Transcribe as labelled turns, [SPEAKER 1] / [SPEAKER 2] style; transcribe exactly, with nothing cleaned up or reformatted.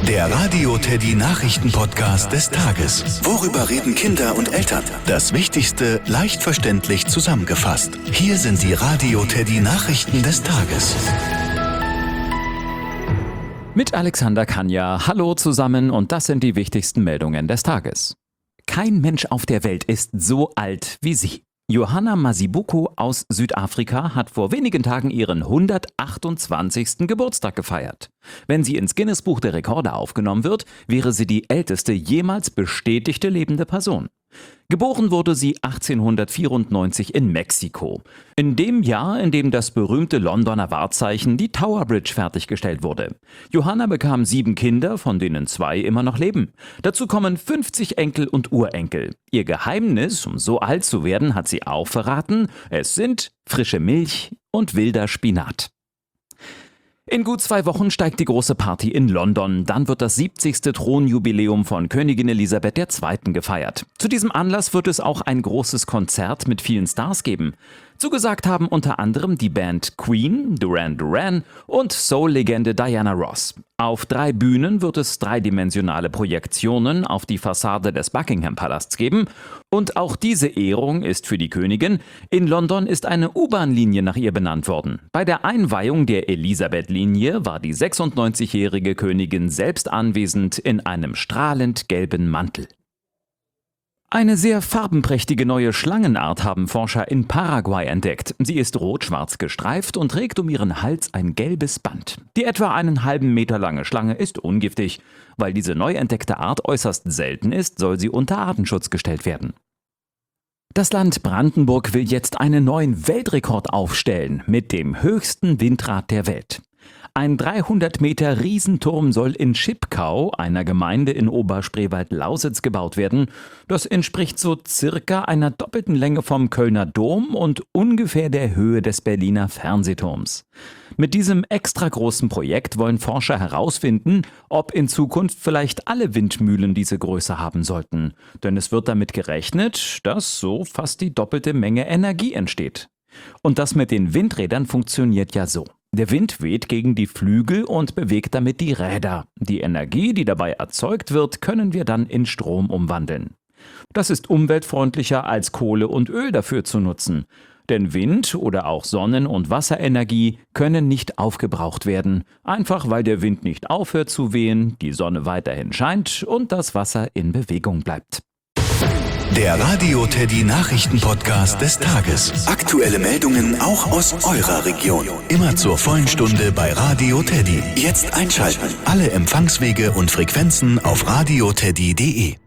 [SPEAKER 1] Der Radio Teddy Nachrichten-Podcast des Tages. Worüber reden Kinder und Eltern? Das Wichtigste leicht verständlich zusammengefasst. Hier sind die Radio Teddy Nachrichten des Tages.
[SPEAKER 2] Mit Alexander Kanja. Hallo zusammen und das sind die wichtigsten Meldungen des Tages. Kein Mensch auf der Welt ist so alt wie sie. Johanna Mazibuko aus Südafrika hat vor wenigen Tagen ihren hundertachtundzwanzigsten Geburtstag gefeiert. Wenn sie ins Guinness-Buch der Rekorde aufgenommen wird, wäre sie die älteste jemals bestätigte lebende Person. Geboren wurde sie achtzehnhundertvierundneunzig in Mexiko. In dem Jahr, in dem das berühmte Londoner Wahrzeichen, die Tower Bridge, fertiggestellt wurde. Johanna bekam sieben Kinder, von denen zwei immer noch leben. Dazu kommen fünfzig Enkel und Urenkel. Ihr Geheimnis, um so alt zu werden, hat sie auch verraten. Es sind frische Milch und wilder Spinat. In gut zwei Wochen steigt die große Party in London. Dann wird das siebzigste Thronjubiläum von Königin Elisabeth der Zweite gefeiert. Zu diesem Anlass wird es auch ein großes Konzert mit vielen Stars geben. Zugesagt haben unter anderem die Band Queen, Duran Duran und Soul-Legende Diana Ross. Auf drei Bühnen wird es dreidimensionale Projektionen auf die Fassade des Buckingham-Palasts geben. Und auch diese Ehrung ist für die Königin. In London ist eine U-Bahn-Linie nach ihr benannt worden. Bei der Einweihung der Elisabeth-Linie war die sechsundneunzigjährige Königin selbst anwesend in einem strahlend gelben Mantel. Eine sehr farbenprächtige neue Schlangenart haben Forscher in Paraguay entdeckt. Sie ist rot-schwarz gestreift und trägt um ihren Hals ein gelbes Band. Die etwa einen halben Meter lange Schlange ist ungiftig. Weil diese neu entdeckte Art äußerst selten ist, soll sie unter Artenschutz gestellt werden. Das Land Brandenburg will jetzt einen neuen Weltrekord aufstellen mit dem höchsten Windrad der Welt. Ein dreihundert Meter Riesenturm soll in Schipkau, einer Gemeinde in Oberspreewald-Lausitz, gebaut werden. Das entspricht so circa einer doppelten Länge vom Kölner Dom und ungefähr der Höhe des Berliner Fernsehturms. Mit diesem extra großen Projekt wollen Forscher herausfinden, ob in Zukunft vielleicht alle Windmühlen diese Größe haben sollten. Denn es wird damit gerechnet, dass so fast die doppelte Menge Energie entsteht. Und das mit den Windrädern funktioniert ja so. Der Wind weht gegen die Flügel und bewegt damit die Räder. Die Energie, die dabei erzeugt wird, können wir dann in Strom umwandeln. Das ist umweltfreundlicher als Kohle und Öl dafür zu nutzen. Denn Wind oder auch Sonnen- und Wasserenergie können nicht aufgebraucht werden. Einfach weil der Wind nicht aufhört zu wehen, die Sonne weiterhin scheint und das Wasser in Bewegung bleibt.
[SPEAKER 1] Der Radio Teddy Nachrichten-Podcast des Tages. Aktuelle Meldungen auch aus eurer Region. Immer zur vollen Stunde bei Radio Teddy. Jetzt einschalten. Alle Empfangswege und Frequenzen auf radioteddy punkt de.